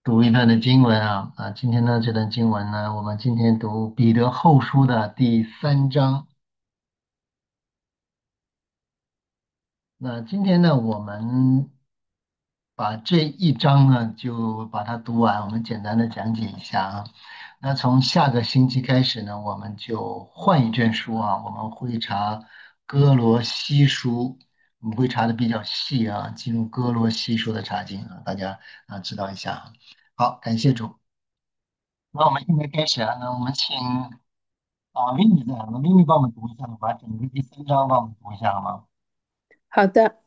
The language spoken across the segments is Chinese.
读一段的经文今天呢这段经文呢，我们今天读彼得后书的第3章。那今天呢，我们把这一章呢就把它读完，我们简单的讲解一下那从下个星期开始呢，我们就换一卷书我们会查哥罗西书，我们会查的比较细进入哥罗西书的查经大家知道一下好，感谢主。那我们现在开始那我们请咪咪在，那咪咪帮我们读一下，把整个第3章帮我们读一下好吗？ 好的，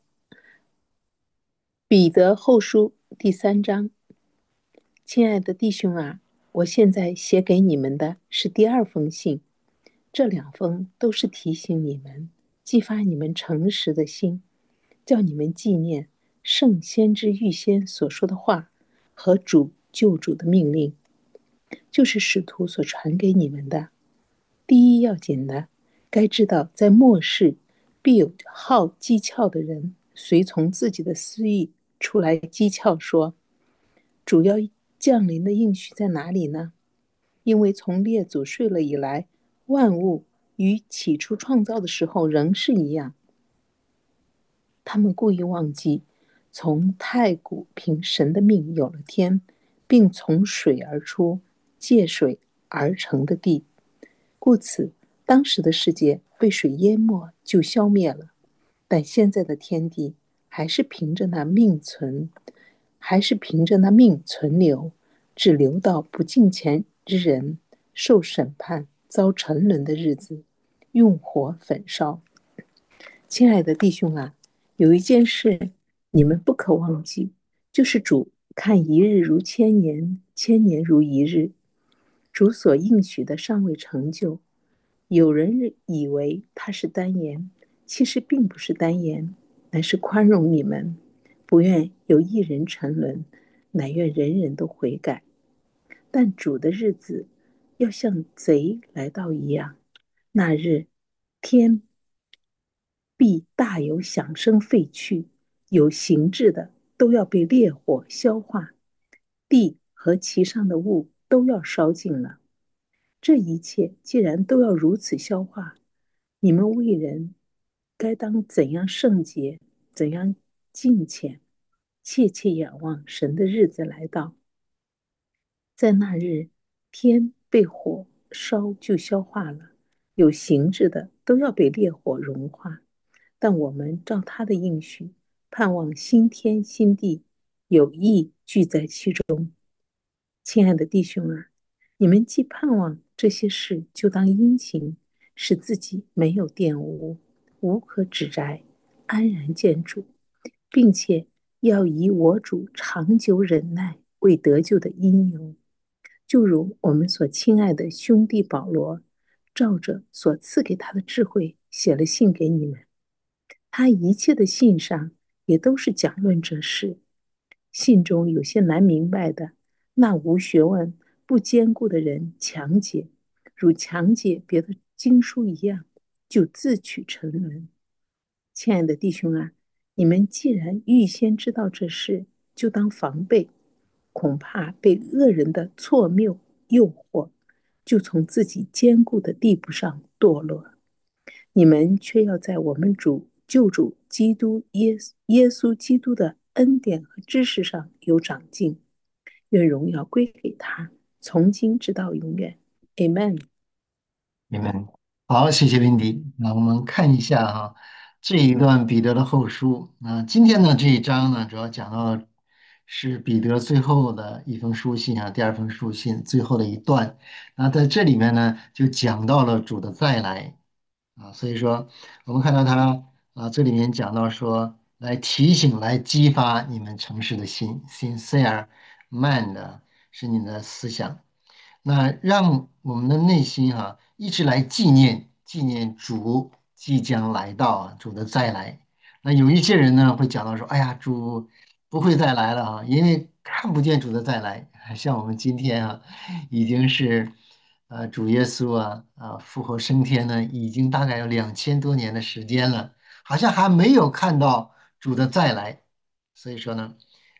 彼得后书第3章，亲爱的弟兄啊，我现在写给你们的是第二封信，这2封都是提醒你们、激发你们诚实的心，叫你们纪念圣先知预先所说的话和救主的命令，就是使徒所传给你们的。第一要紧的，该知道在末世必有好讥诮的人，随从自己的私意出来讥诮说：主要降临的应许在哪里呢？因为从列祖睡了以来，万物与起初创造的时候仍是一样。他们故意忘记，从太古凭神的命有了天，并从水而出，借水而成的地。故此，当时的世界被水淹没，就消灭了。但现在的天地还是凭着那命存，还是凭着那命存留，只留到不敬虔之人受审判、遭沉沦的日子，用火焚烧。亲爱的弟兄啊，有一件事你们不可忘记，就是主看一日如千年，千年如一日。主所应许的尚未成就，有人以为他是单言，其实并不是单言，乃是宽容你们，不愿有一人沉沦，乃愿人人都悔改。但主的日子要像贼来到一样，那日天必大有响声废去，有形质的都要被烈火消化，地和其上的物都要烧尽了。这一切既然都要如此消化，你们为人该当怎样圣洁，怎样敬虔，切切仰望神的日子来到。在那日，天被火烧就消化了，有形质的都要被烈火融化。但我们照他的应许，盼望新天新地，有义聚在其中。亲爱的弟兄啊，你们既盼望这些事，就当殷勤，使自己没有玷污，无可指摘，安然见主，并且要以我主长久忍耐为得救的因由。就如我们所亲爱的兄弟保罗，照着所赐给他的智慧，写了信给你们。他一切的信上也都是讲论这事。信中有些难明白的，那无学问、不坚固的人强解，如强解别的经书一样，就自取沉沦。亲爱的弟兄啊，你们既然预先知道这事，就当防备，恐怕被恶人的错谬诱惑，就从自己坚固的地步上堕落。你们却要在我们救主基督耶稣基督的恩典和知识上有长进。愿荣耀归给他，从今直到永远。Amen。 你们好，谢谢林迪。那我们看一下这一段彼得的后书。那今天呢这一章呢，主要讲到的是彼得最后的一封书信第二封书信最后的一段。那在这里面呢，就讲到了主的再来所以说我们看到他这里面讲到说，来提醒、来激发你们诚实的心，sincere man 的是你的思想。那让我们的内心一直来纪念主即将来到主的再来。那有一些人呢会讲到说，哎呀，主不会再来了因为看不见主的再来。像我们今天已经是主耶稣复活升天呢，已经大概有2000多年的时间了，好像还没有看到主的再来。所以说呢。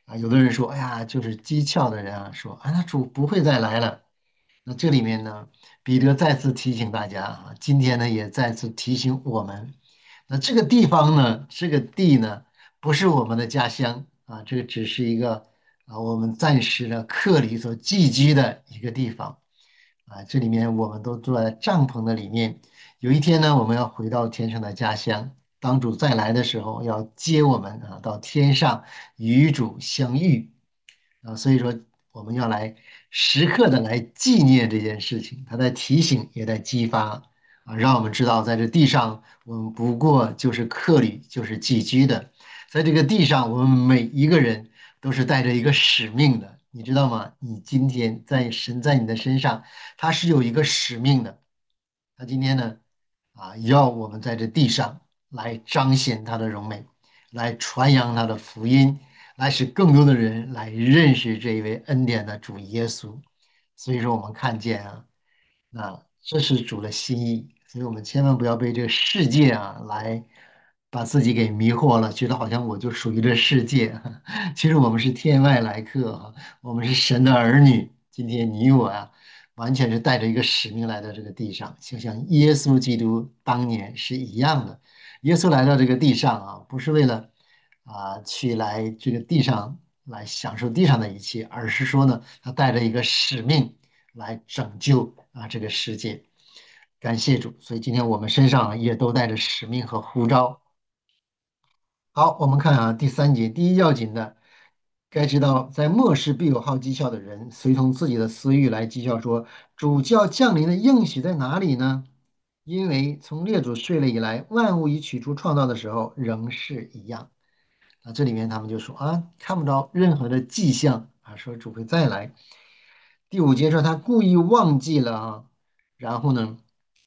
啊。有的人说，哎呀，就是讥诮的人啊，说啊，那主不会再来了。那这里面呢，彼得再次提醒大家啊，今天呢也再次提醒我们，那这个地方呢，这个地呢，不是我们的家乡啊，这个只是一个我们暂时的客旅所寄居的一个地方啊。这里面我们都住在帐篷的里面，有一天呢，我们要回到天上的家乡，当主再来的时候，要接我们啊到天上与主相遇。啊，所以说我们要来时刻的来纪念这件事情，它在提醒，也在激发啊，让我们知道，在这地上，我们不过就是客旅，就是寄居的，在这个地上，我们每一个人都是带着一个使命的，你知道吗？你今天在神在你的身上，他是有一个使命的。他今天呢，要我们在这地上来彰显他的荣美，来传扬他的福音，来使更多的人来认识这一位恩典的主耶稣。所以说，我们看见啊，那这是主的心意，所以我们千万不要被这个世界来把自己给迷惑了，觉得好像我就属于这世界。其实我们是天外来客我们是神的儿女。今天你我完全是带着一个使命来到这个地上，就像耶稣基督当年是一样的。耶稣来到这个地上不是为了去来这个地上来享受地上的一切，而是说呢，他带着一个使命来拯救这个世界。感谢主，所以今天我们身上也都带着使命和呼召。好，我们看第三节，第一要紧的，该知道，在末世必有好讥诮的人，随从自己的私欲来讥笑说：主教降临的应许在哪里呢？因为从列祖睡了以来，万物以起初创造的时候仍是一样。这里面他们就说看不着任何的迹象说主会再来。第五节说他故意忘记了然后呢，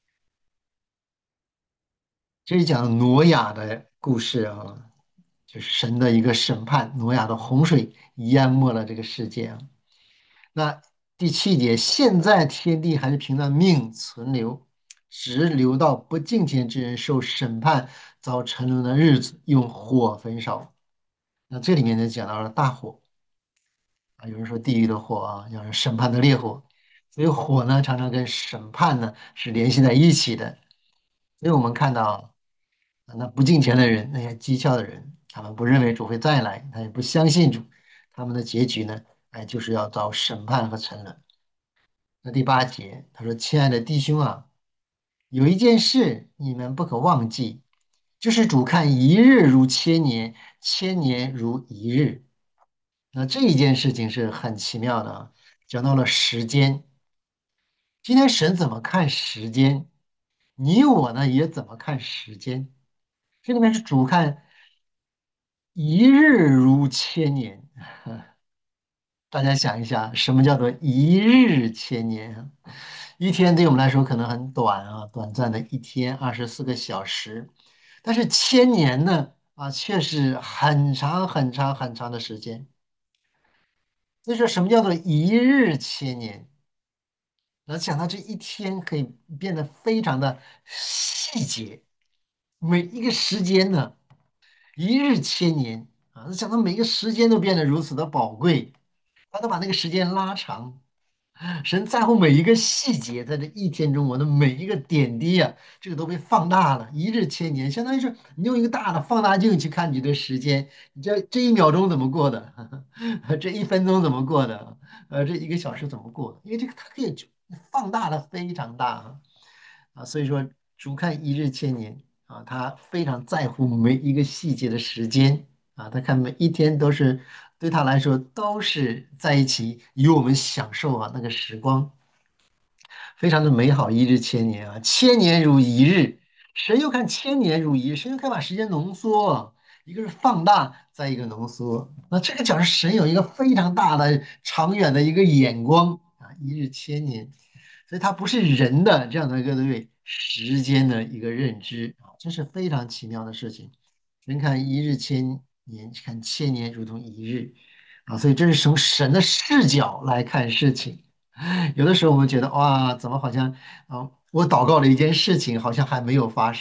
这里讲挪亚的故事就是神的一个审判，挪亚的洪水淹没了这个世界那第七节，现在天地还是凭着命存留，只留到不敬虔之人受审判、遭沉沦的日子，用火焚烧。那这里面呢讲到了大火有人说地狱的火有人审判的烈火，所以火呢常常跟审判呢是联系在一起的。所以我们看到那不敬虔的人，那些讥诮的人，他们不认为主会再来，他也不相信主，他们的结局呢，就是要遭审判和沉沦。那第八节，他说：“亲爱的弟兄有一件事你们不可忘记，就是主看一日如千年，千年如一日。”那这一件事情是很奇妙的讲到了时间。今天神怎么看时间？你我呢也怎么看时间？这里面是主看一日如千年。大家想一下，什么叫做一日千年一天对我们来说可能很短短暂的一天24个小时，但是千年呢却是很长很长很长的时间。所以说，什么叫做一日千年？那讲到这一天可以变得非常的细节，每一个时间呢，一日千年讲到每个时间都变得如此的宝贵，他都把那个时间拉长。神在乎每一个细节，在这一天中，我的每一个点滴这个都被放大了，一日千年，相当于是你用一个大的放大镜去看你的时间，你这一秒钟怎么过的，这1分钟怎么过的，这1个小时怎么过的？因为这个它可以放大的非常大所以说主看一日千年他非常在乎每一个细节的时间他看每一天都是对他来说都是在一起与我们享受那个时光，非常的美好，一日千年千年如一日。谁又看千年如一日？谁又看把时间浓缩？一个是放大，再一个浓缩。那这个讲神有一个非常大的、长远的一个眼光一日千年，所以它不是人的这样的一个对时间的一个认知这是非常奇妙的事情。人看一日千年，看千年如同一日所以这是从神的视角来看事情。有的时候我们觉得哇，怎么好像我祷告了一件事情，好像还没有发生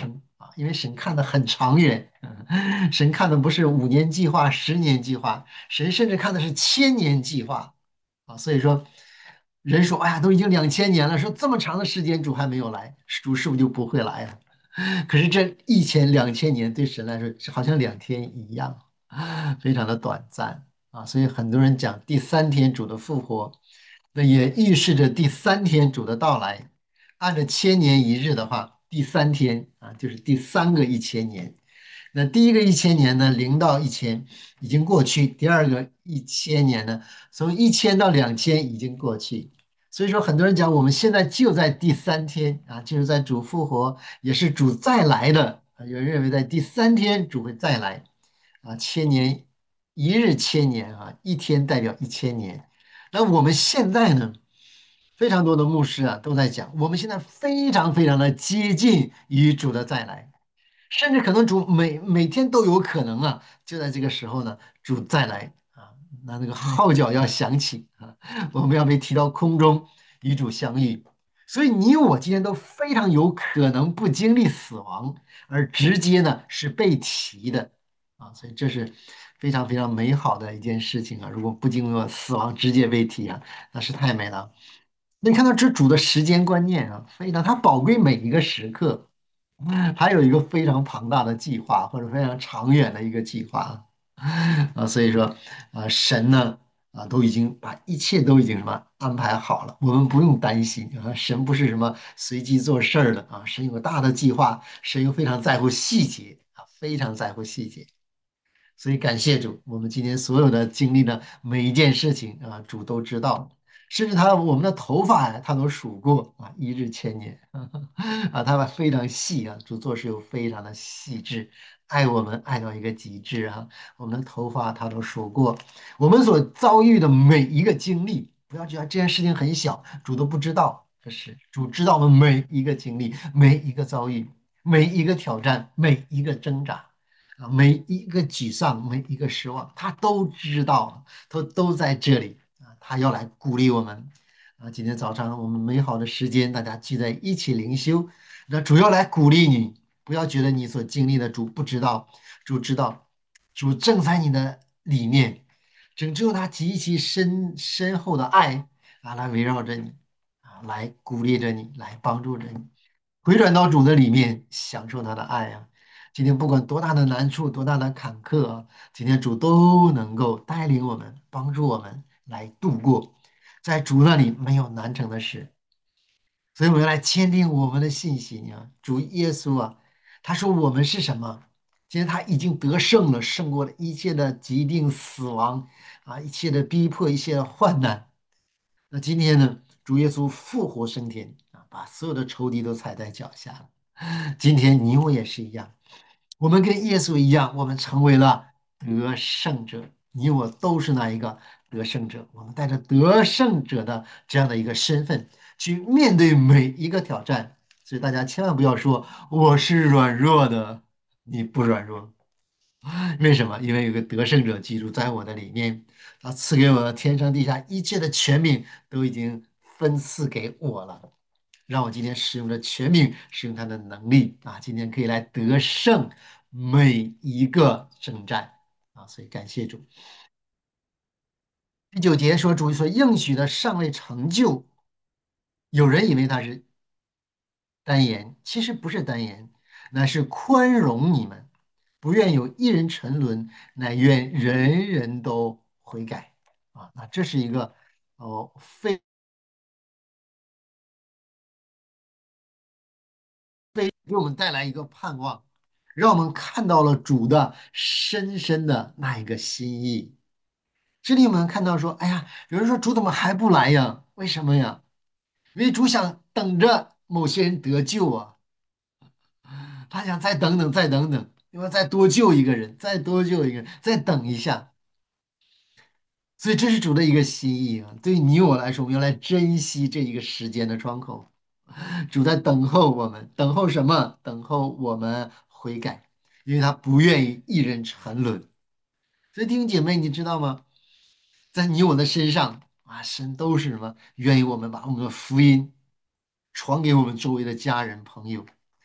因为神看得很长远，神看的不是5年计划、10年计划，神甚至看的是1000年计划啊。所以说，人说，哎呀，都已经2000年了，说这么长的时间主还没有来，主是不是就不会来啊？可是这2000、2000年对神来说，是好像2天一样，非常的短暂啊。所以很多人讲第三天主的复活，那也预示着第三天主的到来。按照1000年1日的话，第三天啊，就是第三个一千年。那第一个一千年呢，0到1000已经过去；第二个一千年呢，从1000到2000已经过去。所以说，很多人讲我们现在就在第三天啊，就是在主复活，也是主再来的。有人认为在第三天主会再来啊，1000年1日千年啊，一天代表1000年。那我们现在呢，非常多的牧师啊都在讲，我们现在非常非常的接近于主的再来。甚至可能主每天都有可能啊，就在这个时候呢，主再来啊，那个号角要响起啊，我们要被提到空中与主相遇。所以你我今天都非常有可能不经历死亡，而直接呢是被提的啊，所以这是非常非常美好的一件事情啊。如果不经过死亡直接被提啊，那是太美了。那你看到这主的时间观念啊，非常他宝贵每一个时刻。还有一个非常庞大的计划，或者非常长远的一个计划啊，所以说神呢都已经把一切都已经什么安排好了，我们不用担心啊，神不是什么随机做事儿的啊，神有个大的计划，神又非常在乎细节啊，非常在乎细节。所以感谢主，我们今天所有的经历的每一件事情啊，主都知道，甚至我们的头发呀，他都数过啊，1日千年啊，他非常细啊，主做事又非常的细致，爱我们爱到一个极致啊，我们的头发他都数过，我们所遭遇的每一个经历，不要觉得这件事情很小，主都不知道，可是主知道我们每一个经历、每一个遭遇、每一个挑战、每一个挣扎。啊，每一个沮丧，每一个失望，他都知道，都在这里啊，他要来鼓励我们啊。今天早上我们美好的时间，大家聚在一起灵修，那主要来鼓励你，不要觉得你所经历的主不知道，主知道，主正在你的里面，只有他极其深厚的爱啊，来围绕着你啊，来鼓励着你，来帮助着你。回转到主的里面，享受他的爱啊！今天不管多大的难处，多大的坎坷啊，今天主都能够带领我们，帮助我们来度过。在主那里没有难成的事，所以我们要来坚定我们的信心啊！主耶稣啊，他说我们是什么？今天他已经得胜了，胜过了一切的疾病、死亡啊，一切的逼迫，一切的患难。那今天呢，主耶稣复活升天啊，把所有的仇敌都踩在脚下了。今天你我也是一样，我们跟耶稣一样，我们成为了得胜者。你我都是那一个得胜者，我们带着得胜者的这样的一个身份去面对每一个挑战。所以大家千万不要说我是软弱的，你不软弱。为什么？因为有个得胜者居住在我的里面，他赐给我的天上地下一切的权柄都已经分赐给我了。让我今天使用的权柄，使用他的能力啊，今天可以来得胜每一个征战啊，所以感谢主。第9节说，主所应许的尚未成就，有人以为他是单言，其实不是单言，乃是宽容你们，不愿有一人沉沦，乃愿人人都悔改啊。那这是一个非给我们带来一个盼望，让我们看到了主的深深的那一个心意。这里我们看到说，哎呀，有人说主怎么还不来呀？为什么呀？因为主想等着某些人得救啊，他想再等等，再等等，因为再多救一个人，再多救一个人，再等一下。所以这是主的一个心意啊。对于你我来说，我们要来珍惜这一个时间的窗口。主在等候我们，等候什么？等候我们悔改，因为他不愿意一人沉沦。所以弟兄姐妹，你知道吗？在你我的身上啊，神都是什么？愿意我们把我们的福音传给我们周围的家人朋友。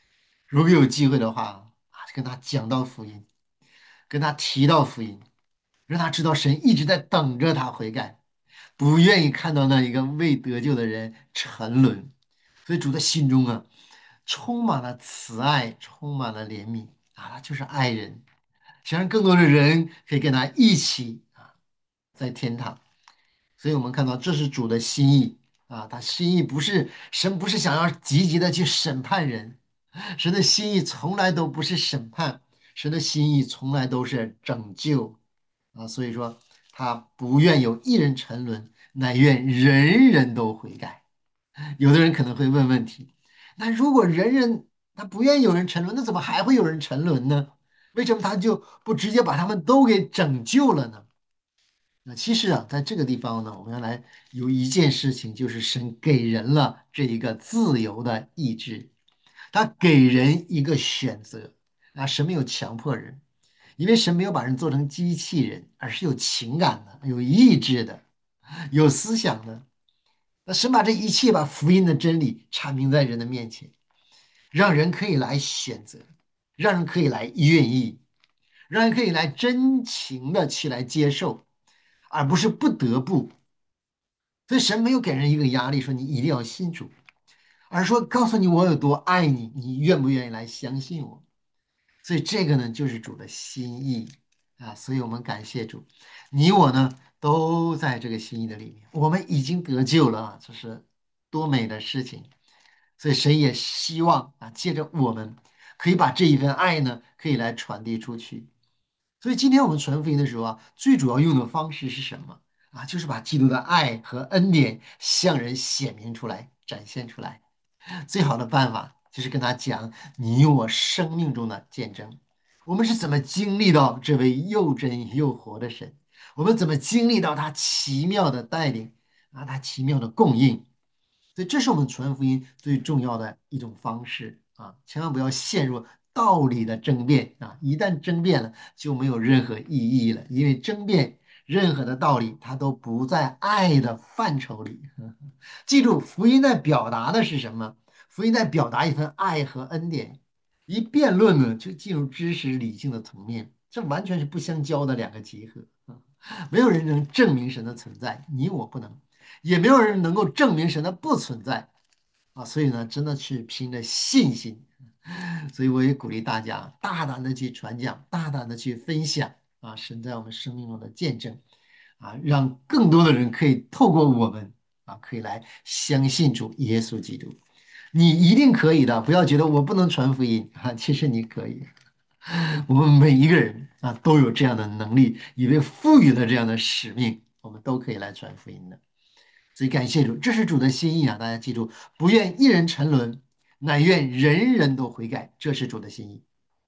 如果有机会的话跟他讲到福音，跟他提到福音，让他知道神一直在等着他悔改，不愿意看到那一个未得救的人沉沦。所以主的心中充满了慈爱，充满了怜悯他就是爱人，想让更多的人可以跟他一起在天堂。所以我们看到这是主的心意他心意不是神不是想要积极的去审判人，神的心意从来都不是审判，神的心意从来都是拯救所以说他不愿有一人沉沦，乃愿人人都悔改。有的人可能会问问题，那如果人人他不愿意有人沉沦，那怎么还会有人沉沦呢？为什么他就不直接把他们都给拯救了呢？那其实在这个地方呢，我们要来有一件事情，就是神给人了这一个自由的意志，他给人一个选择神没有强迫人，因为神没有把人做成机器人，而是有情感的、有意志的、有思想的。那神把这一切把福音的真理阐明在人的面前，让人可以来选择，让人可以来愿意，让人可以来真情的去来接受，而不是不得不。所以神没有给人一个压力，说你一定要信主，而是说告诉你我有多爱你，你愿不愿意来相信我？所以这个呢，就是主的心意所以我们感谢主，你我呢都在这个心意的里面，我们已经得救了这是多美的事情。所以神也希望借着我们可以把这一份爱呢，可以来传递出去。所以今天我们传福音的时候最主要用的方式是什么就是把基督的爱和恩典向人显明出来、展现出来。最好的办法就是跟他讲你我生命中的见证，我们是怎么经历到这位又真又活的神，我们怎么经历到他奇妙的带领他奇妙的供应。所以这是我们传福音最重要的一种方式千万不要陷入道理的争辩一旦争辩了就没有任何意义了，因为争辩任何的道理它都不在爱的范畴里。记住，福音在表达的是什么？福音在表达一份爱和恩典。一辩论呢，就进入知识理性的层面，这完全是不相交的两个结合没有人能证明神的存在，你我不能，也没有人能够证明神的不存在所以呢，真的是凭着信心。所以我也鼓励大家大胆的去传讲，大胆的去分享神在我们生命中的见证让更多的人可以透过我们可以来相信主耶稣基督。你一定可以的，不要觉得我不能传福音其实你可以。我们每一个人都有这样的能力，也被赋予了这样的使命，我们都可以来传福音的。所以感谢主，这是主的心意大家记住，不愿一人沉沦，乃愿人人都悔改，这是主的心意。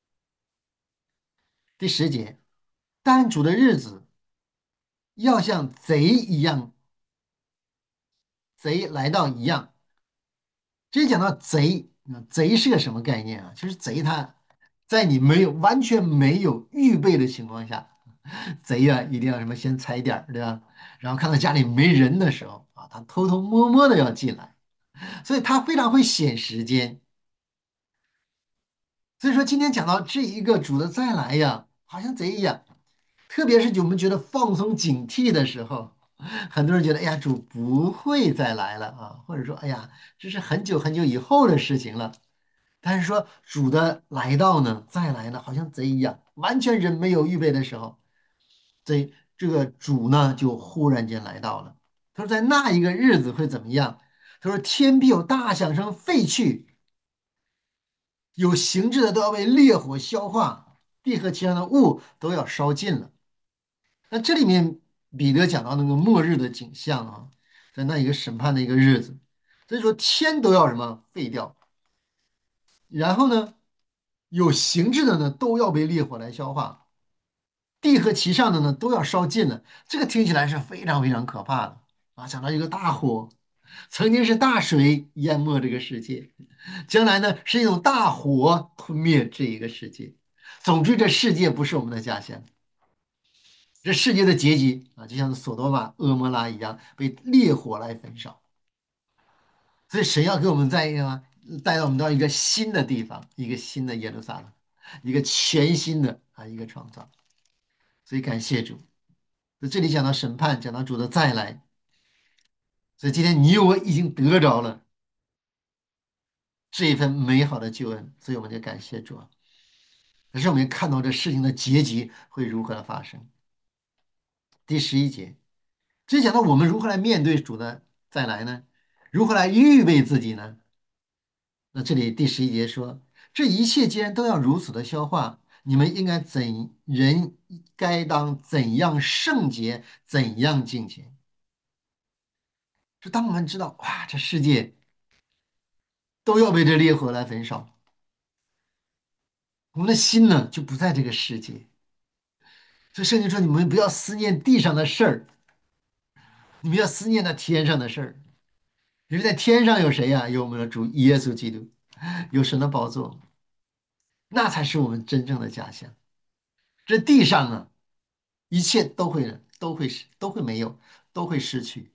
第10节，但主的日子要像贼一样，贼来到一样。这里讲到贼，贼是个什么概念其实贼他在你完全没有预备的情况下，贼一定要什么先踩点儿，对吧？然后看到家里没人的时候他偷偷摸摸的要进来，所以他非常会显时间。所以说今天讲到这一个主的再来好像贼一样，特别是我们觉得放松警惕的时候，很多人觉得哎呀主不会再来了或者说哎呀这是很久很久以后的事情了。但是说主的来到呢，再来呢，好像贼一样，完全人没有预备的时候，这个主呢就忽然间来到了。他说在那一个日子会怎么样？他说天必有大响声废去，有形质的都要被烈火消化，地和其上的物都要烧尽了。那这里面彼得讲到那个末日的景象在那一个审判的一个日子，所以说天都要什么废掉，然后呢，有形质的呢都要被烈火来消化，地和其上的呢都要烧尽了。这个听起来是非常非常可怕的想到一个大火，曾经是大水淹没这个世界，将来呢是一种大火吞灭这一个世界。总之，这世界不是我们的家乡，这世界的结局就像索多玛、蛾摩拉一样被烈火来焚烧。所以神要给我们在一个带到我们到一个新的地方，一个新的耶路撒冷，一个全新的一个创造。所以感谢主。这里讲到审判，讲到主的再来，所以今天你我已经得着了这一份美好的救恩，所以我们就感谢主啊。可是我们也看到这事情的结局会如何的发生。第11节，这讲到我们如何来面对主的再来呢？如何来预备自己呢？那这里第11节说，这一切既然都要如此的消化，你们应该人该当怎样圣洁，怎样敬虔。说当我们知道哇，这世界都要被这烈火来焚烧，我们的心呢就不在这个世界。所以圣经说，你们不要思念地上的事儿，你们要思念那天上的事儿。因为在天上有谁呀、有我们的主耶稣基督，有神的宝座，那才是我们真正的家乡。这地上呢，一切都会没有，都会失去。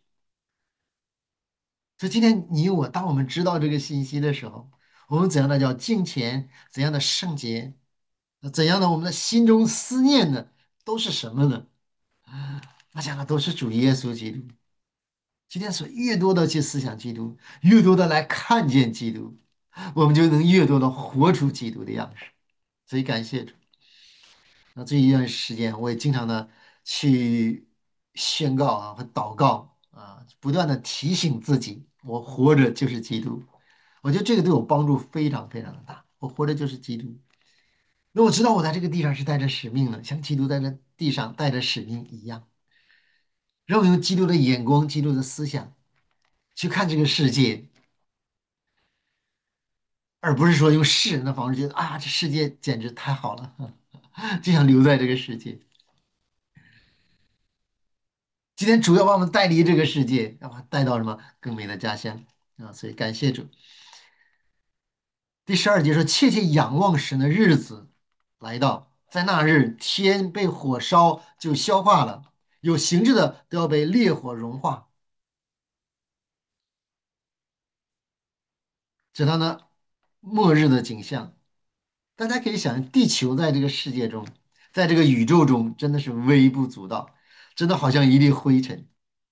所以今天你我，当我们知道这个信息的时候，我们怎样的叫敬虔，怎样的圣洁，怎样的我们的心中思念的都是什么呢？那讲的都是主耶稣基督。今天所越多的去思想基督，越多的来看见基督，我们就能越多的活出基督的样式。所以感谢主。那这一段时间，我也经常的去宣告和祷告不断的提醒自己，我活着就是基督。我觉得这个对我帮助非常非常的大。我活着就是基督。那我知道我在这个地上是带着使命的，像基督在这地上带着使命一样，让我用基督的眼光、基督的思想去看这个世界，而不是说用世人的方式觉得这世界简直太好了，就想留在这个世界。今天主要把我们带离这个世界，让我们带到什么更美的家乡所以感谢主。第12节说：切切仰望神的日子来到，在那日天被火烧就消化了，有形质的都要被烈火融化。直到呢末日的景象，大家可以想，地球在这个世界中，在这个宇宙中，真的是微不足道，真的好像一粒灰尘。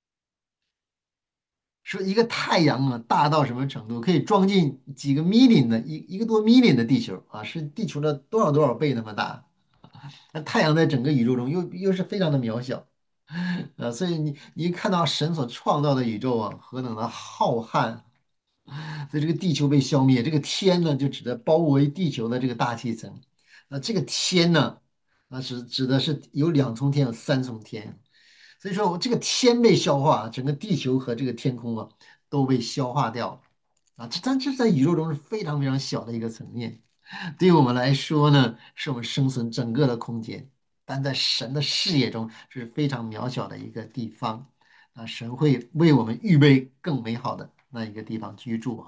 说一个太阳大到什么程度，可以装进几个 million 的一个多 million 的地球是地球的多少多少倍那么大。那太阳在整个宇宙中又是非常的渺小所以你一看到神所创造的宇宙何等的浩瀚，所以这个地球被消灭，这个天呢就指的包围地球的这个大气层。那这个天呢，指的是有2重天，有3重天。所以说我这个天被消化，整个地球和这个天空都被消化掉这在宇宙中是非常非常小的一个层面，对于我们来说呢，是我们生存整个的空间，但在神的视野中是非常渺小的一个地方神会为我们预备更美好的那一个地方居住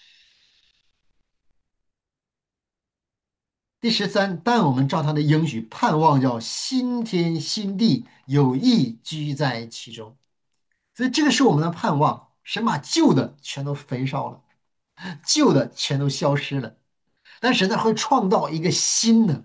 第13，但我们照他的应许盼望叫新天新地有意居在其中。所以这个是我们的盼望，神把旧的全都焚烧了，旧的全都消失了，但神呢会创造一个新的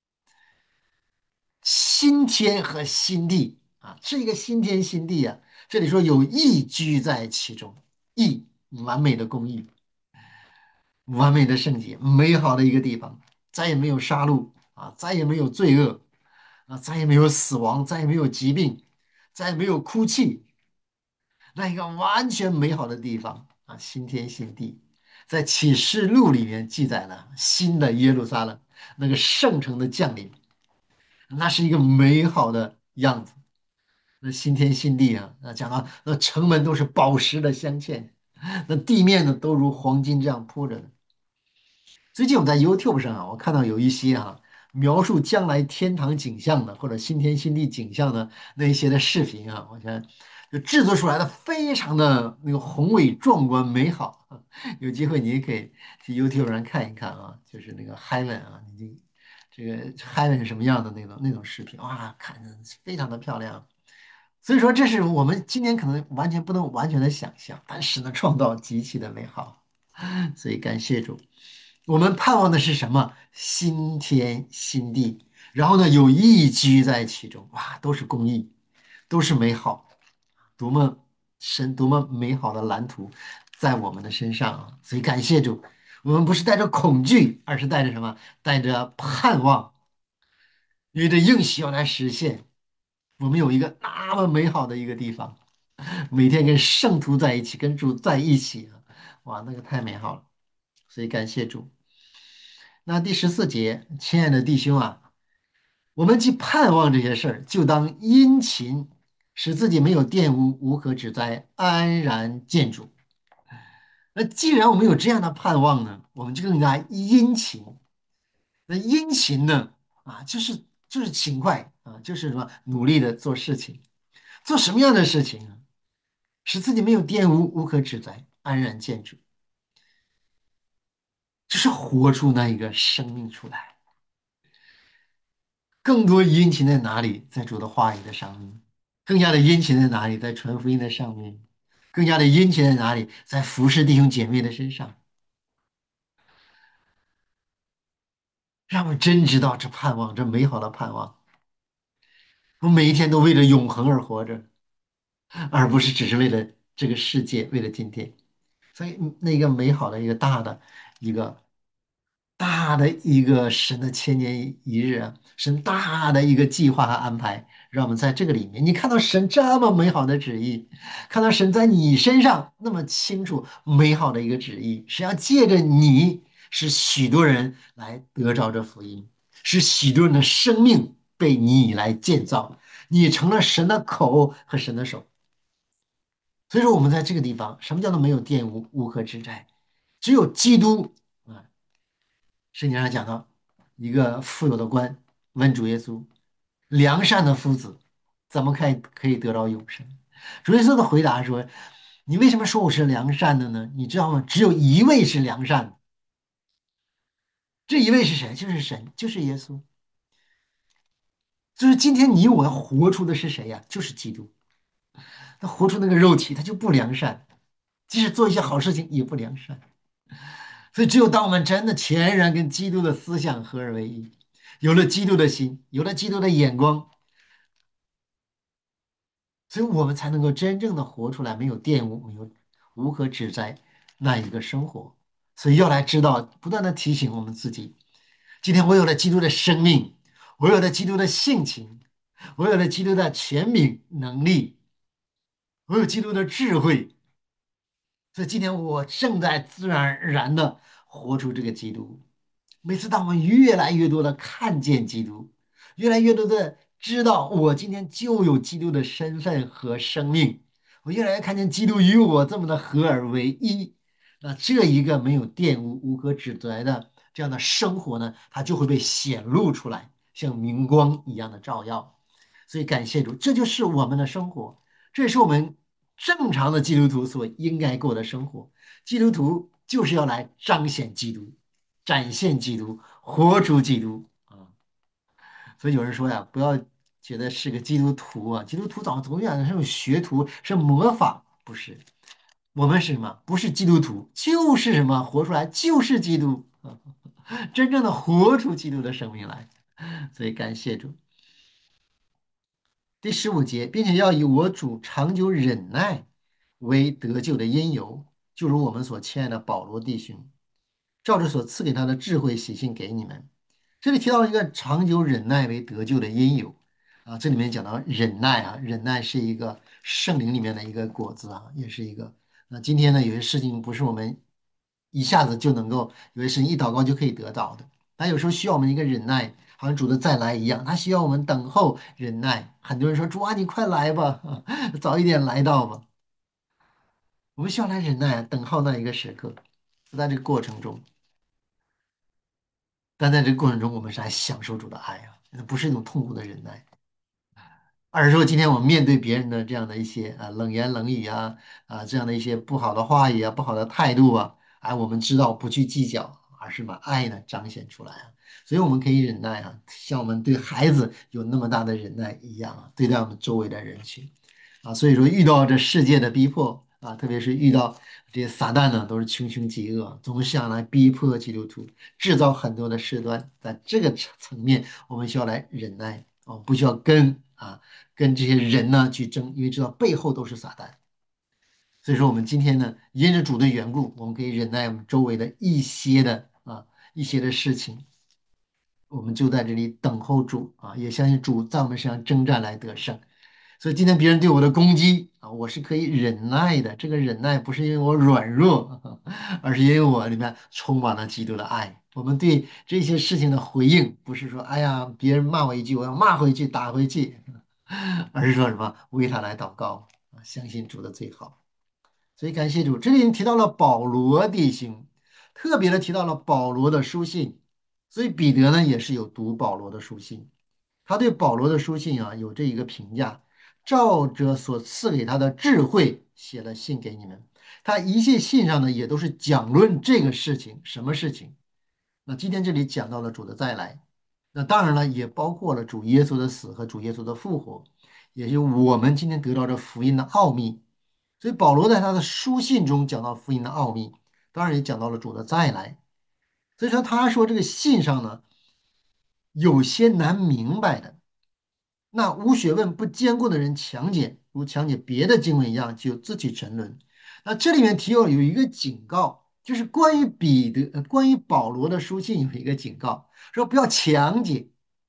新天和新地是一个新天新地这里说有意居在其中，意完美的公义，完美的圣洁，美好的一个地方，再也没有杀戮再也没有罪恶再也没有死亡，再也没有疾病，再也没有哭泣，那一个完全美好的地方新天新地，在启示录里面记载了新的耶路撒冷那个圣城的降临，那是一个美好的样子。那新天新地讲到那城门都是宝石的镶嵌，那地面呢都如黄金这样铺着的。最近我在 YouTube 上我看到有一些描述将来天堂景象的或者新天新地景象的那一些的视频我觉就制作出来的非常的那个宏伟壮观美好有机会你也可以去 YouTube 上看一看就是那个 Heaven 这个 Heaven 是什么样的那种视频哇，看着非常的漂亮。所以说，这是我们今天可能完全不能完全的想象，但是呢，创造极其的美好。 所以感谢主。我们盼望的是什么？新天新地，然后呢，有义居在其中，哇，都是公义，都是美好，多么多么美好的蓝图在我们的身上啊！所以感谢主，我们不是带着恐惧，而是带着什么？带着盼望，因为这应许要来实现。我们有一个那么美好的一个地方，每天跟圣徒在一起，跟主在一起啊，哇，那个太美好了。所以感谢主。那第14节，亲爱的弟兄啊，我们既盼望这些事儿，就当殷勤，使自己没有玷污，无可指摘，安然见主。那既然我们有这样的盼望呢，我们就更加殷勤。那殷勤呢，啊，就是勤快啊，就是什么努力的做事情。做什么样的事情啊，使自己没有玷污，无可指摘，安然见主，就是活出那一个生命出来。更多殷勤在哪里？在主的话语的上面。更加的殷勤在哪里？在传福音的上面。更加的殷勤在哪里？在服侍弟兄姐妹的身上。让我们真知道这盼望，这美好的盼望。我每一天都为了永恒而活着，而不是只是为了这个世界，为了今天。所以，那个美好的一个一个一个神的千年一日啊，神大的一个计划和安排，让我们在这个里面，你看到神这么美好的旨意，看到神在你身上那么清楚美好的一个旨意，是要借着你，使许多人来得着这福音，使许多人的生命被你来建造，你成了神的口和神的手。所以说，我们在这个地方，什么叫做没有玷污、无可指摘？只有基督啊。圣经上讲到，一个富有的官问主耶稣：良善的夫子怎么可以得到永生？主耶稣的回答说：你为什么说我是良善的呢？你知道吗？只有一位是良善的，这一位是谁？就是神，就是耶稣。就是今天你我要活出的是谁呀？就是基督。他活出那个肉体，他就不良善，即使做一些好事情也不良善。所以，只有当我们真的全然跟基督的思想合而为一，有了基督的心，有了基督的眼光，所以我们才能够真正的活出来，没有玷污，没有无可指摘那一个生活。所以要来知道，不断的提醒我们自己：今天我有了基督的生命，我有了基督的性情，我有了基督的权柄能力，我有基督的智慧。所以今天我正在自然而然的活出这个基督。每次当我们越来越多的看见基督，越来越多的知道我今天就有基督的身份和生命，我越来越看见基督与我这么的合而为一，那这一个没有玷污、无可指责的这样的生活呢，它就会被显露出来，像明光一样的照耀。所以感谢主，这就是我们的生活，这也是我们正常的基督徒所应该过的生活。基督徒就是要来彰显基督。展现基督，活出基督啊！所以有人说呀，不要觉得是个基督徒啊，基督徒总远是种学徒，是模仿，不是。我们是什么？不是基督徒，就是什么？活出来就是基督啊！真正的活出基督的生命来。所以感谢主。第15节，并且要以我主长久忍耐为得救的因由，就如我们所亲爱的保罗弟兄，照着所赐给他的智慧写信给你们。这里提到一个长久忍耐为得救的因由啊，这里面讲到忍耐啊，忍耐是一个圣灵里面的一个果子啊，也是一个。那今天呢，有些事情不是我们一下子就能够，有些事情一祷告就可以得到的，他有时候需要我们一个忍耐，好像主的再来一样，他需要我们等候忍耐。很多人说主啊，你快来吧，早一点来到吧。我们需要来忍耐，等候那一个时刻，在这个过程中。但在这个过程中，我们是来享受主的爱啊，不是一种痛苦的忍耐，而是说今天我们面对别人的这样的一些冷言冷语这样的一些不好的话语不好的态度我们知道不去计较，而是把爱呢彰显出来所以我们可以忍耐像我们对孩子有那么大的忍耐一样对待我们周围的人群所以说遇到这世界的逼迫啊，特别是遇到这些撒旦呢，都是穷凶极恶，总想来逼迫基督徒，制造很多的事端。在这个层面，我们需要来忍耐，不需要跟这些人呢去争，因为知道背后都是撒旦。所以说，我们今天呢，因着主的缘故，我们可以忍耐我们周围的一些的事情，我们就在这里等候主啊，也相信主在我们身上征战来得胜。所以今天别人对我的攻击啊，我是可以忍耐的。这个忍耐不是因为我软弱，而是因为我里面充满了基督的爱。我们对这些事情的回应，不是说哎呀，别人骂我一句，我要骂回去，打回去，而是说什么为他来祷告啊，相信主的最好。所以感谢主，这里提到了保罗弟兄，特别的提到了保罗的书信，所以彼得呢也是有读保罗的书信，他对保罗的书信啊有这一个评价，照着所赐给他的智慧写了信给你们。他一切信上呢也都是讲论这个事情，什么事情？那今天这里讲到了主的再来，那当然了，也包括了主耶稣的死和主耶稣的复活，也就我们今天得到这福音的奥秘。所以保罗在他的书信中讲到福音的奥秘，当然也讲到了主的再来。所以说他说这个信上呢有些难明白的，那无学问不坚固的人强解，如强解别的经文一样，就自取沉沦。那这里面提到有一个警告，就是关于保罗的书信有一个警告，说不要强解，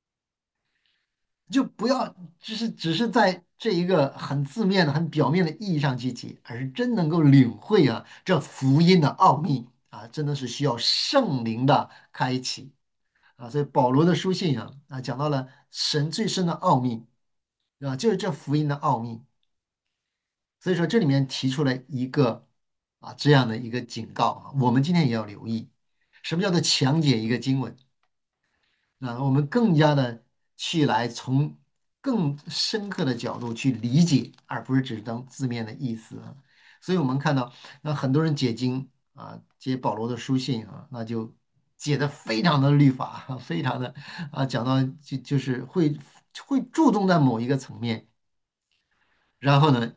就不要只是在这一个很字面的、很表面的意义上去解，而是真能够领会啊这福音的奥秘啊，真的是需要圣灵的开启啊。所以保罗的书信讲到了神最深的奥秘啊，就是这福音的奥秘。所以说这里面提出来一个这样的一个警告啊，我们今天也要留意，什么叫做强解一个经文？我们更加的去来从更深刻的角度去理解，而不是只当字面的意思啊。所以我们看到，那很多人解经解保罗的书信那就解的非常的律法，非常的讲到就是会注重在某一个层面，然后呢，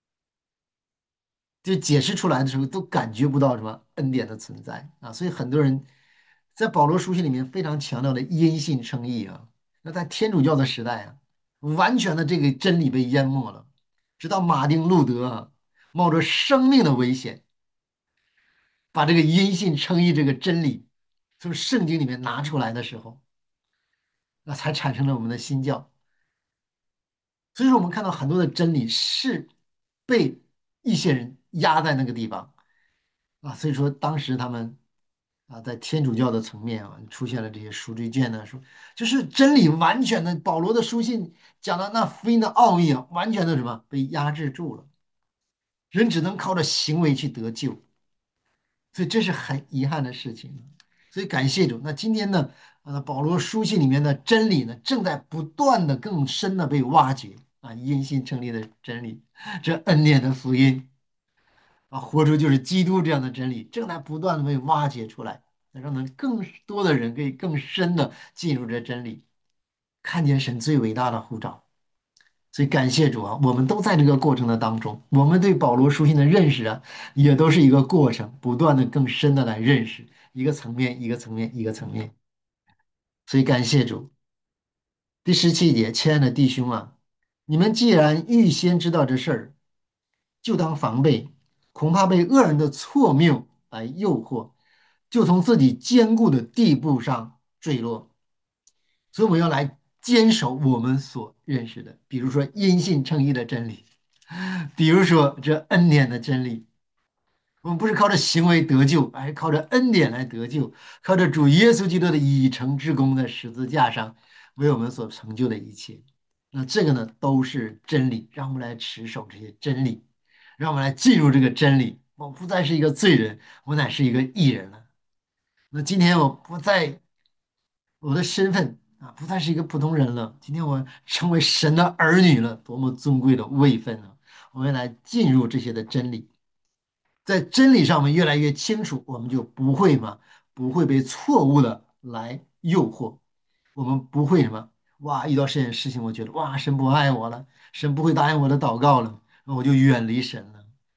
就解释出来的时候都感觉不到什么恩典的存在啊，所以很多人在保罗书信里面非常强调的因信称义啊，那在天主教的时代完全的这个真理被淹没了，直到马丁路德冒着生命的危险，把这个因信称义这个真理从圣经里面拿出来的时候，那才产生了我们的新教。所以说，我们看到很多的真理是被一些人压在那个地方。所以说当时他们在天主教的层面出现了这些赎罪券呢，说就是真理完全的，保罗的书信讲的那福音的奥秘完全的什么被压制住了，人只能靠着行为去得救，所以这是很遗憾的事情。所以感谢主，那今天呢，保罗书信里面的真理呢，正在不断的更深的被挖掘因信成立的真理，这恩典的福音。活出就是基督这样的真理，正在不断的被挖掘出来，让能更多的人可以更深的进入这真理，看见神最伟大的呼召。所以感谢主我们都在这个过程的当中，我们对保罗书信的认识也都是一个过程，不断的更深的来认识一个层面一个层面一个层面。所以感谢主。第17节，亲爱的弟兄你们既然预先知道这事儿，就当防备，恐怕被恶人的错谬来诱惑，就从自己坚固的地步上坠落。所以我们要来坚守我们所认识的，比如说因信称义的真理，比如说这恩典的真理。我们不是靠着行为得救，而是靠着恩典来得救，靠着主耶稣基督的以诚之功在十字架上为我们所成就的一切。那这个呢，都是真理，让我们来持守这些真理，让我们来进入这个真理。我不再是一个罪人，我乃是一个义人了。那今天我不再我的身份不再是一个普通人了，今天我成为神的儿女了，多么尊贵的位分啊！我们来进入这些的真理。在真理上面越来越清楚，我们就不会被错误的来诱惑，我们不会什么遇到这件事情，我觉得神不爱我了，神不会答应我的祷告了，那我就远离神了。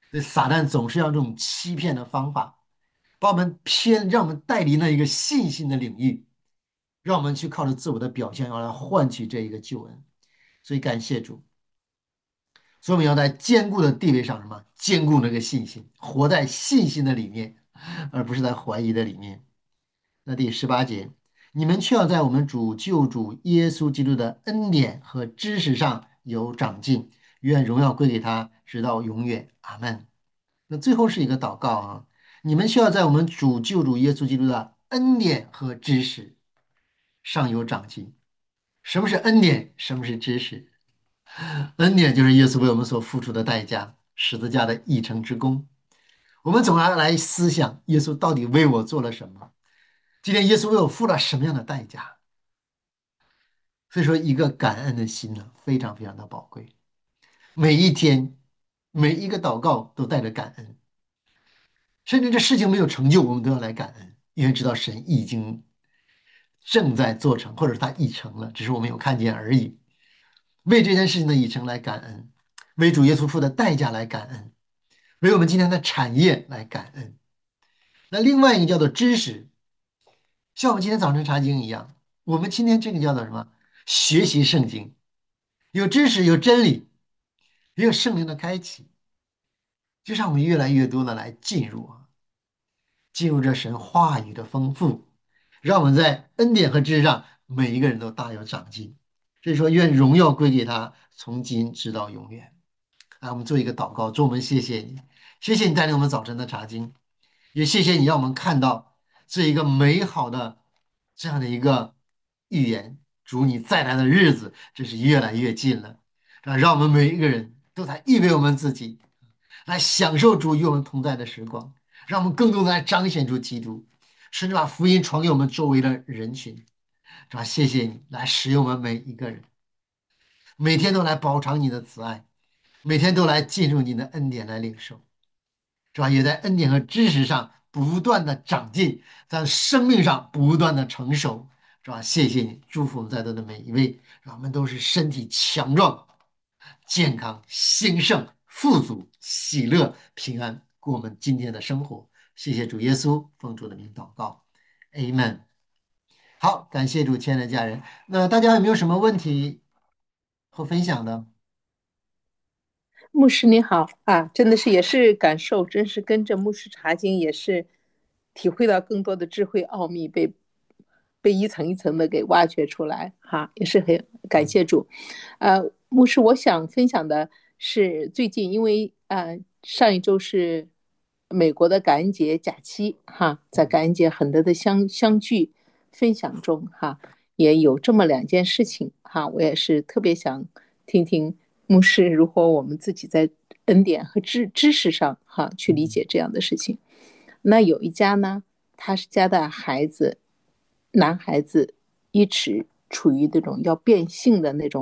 所以撒旦总是要这种欺骗的方法，把我们偏，让我们带离那一个信心的领域，让我们去靠着自我的表现，要来换取这一个救恩。所以感谢主，所以我们要在坚固的地位上什么？坚固那个信心，活在信心的里面，而不是在怀疑的里面。那第18节，你们却要在我们主救主耶稣基督的恩典和知识上有长进，愿荣耀归给他，直到永远。阿门。那最后是一个祷告啊，你们需要在我们主救主耶稣基督的恩典和知识上有长进。什么是恩典？什么是知识？恩典就是耶稣为我们所付出的代价，十字架的一成之功。我们总要来思想，耶稣到底为我做了什么？今天耶稣为我付了什么样的代价？所以说，一个感恩的心呢，非常非常的宝贵。每一天，每一个祷告都带着感恩，甚至这事情没有成就，我们都要来感恩，因为知道神已经正在做成，或者是他已成了，只是我们有看见而已。为这件事情的已成来感恩，为主耶稣付的代价来感恩，为我们今天的产业来感恩。那另外一个叫做知识，像我们今天早晨查经一样，我们今天这个叫做什么？学习圣经，有知识，有真理，也有圣灵的开启，就让我们越来越多的来进入这神话语的丰富，让我们在恩典和知识上每一个人都大有长进。所以说，愿荣耀归给他，从今直到永远。啊，我们做一个祷告，主我们谢谢你，谢谢你带领我们早晨的查经，也谢谢你让我们看到这一个美好的这样的一个预言。主你再来的日子，真是越来越近了。啊，让我们每一个人都在预备我们自己，来享受主与我们同在的时光，让我们更多的来彰显出基督，甚至把福音传给我们周围的人群。是吧？谢谢你来使用我们每一个人，每天都来饱尝你的慈爱，每天都来进入你的恩典来领受，是吧？也在恩典和知识上不断的长进，在生命上不断的成熟，是吧？谢谢你，祝福我们在座的每一位，让我们都是身体强壮、健康、兴盛、富足、喜乐、平安，过我们今天的生活。谢谢主耶稣，奉主的名祷告，Amen。好，感谢主，亲爱的家人。那大家有没有什么问题和分享的？ 牧师你好啊，真的是也是感受，真是跟着牧师查经，也是体会到更多的智慧奥秘被一层一层的给挖掘出来哈，也是很感谢主。牧师，我想分享的是最近，因为上一周是美国的感恩节假期哈，在感恩节很多的相聚分享中哈，也有这么两件事情哈，我也是特别想听听牧师如何我们自己在恩典和知识上哈去理解这样的事情。那有一家呢，他是家的孩子，男孩子一直处于这种要变性的那种。